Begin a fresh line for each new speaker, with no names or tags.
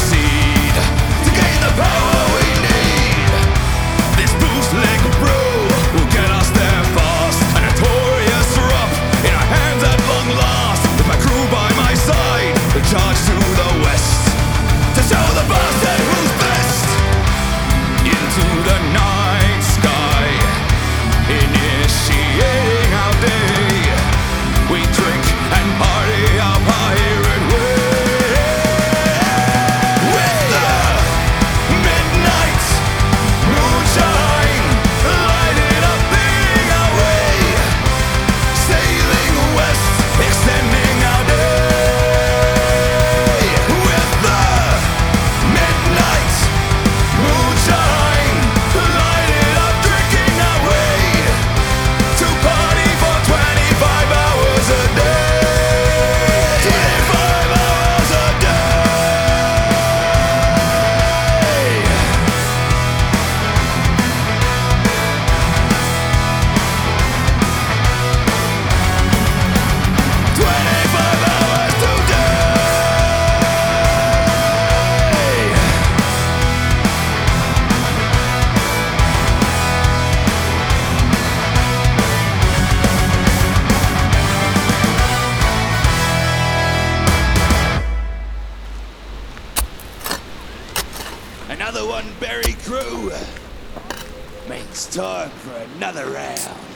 succeed to gain the power we need. This bootleg brew will get us there fast. A notorious rough in our hands at long last. With my crew by my side, we charge to the west to show the bastard who's best. Into the night sky, initiating our day. We drink and party our pirate way. With the midnight moonshine lighting up leading our way. Sailing west, extending our day. With the midnight moonshine lighting up, drinking our way to party for 25 hours a day. 25 hours a day. 25 hours today. Another one, Berry Crew. Makes time for another round.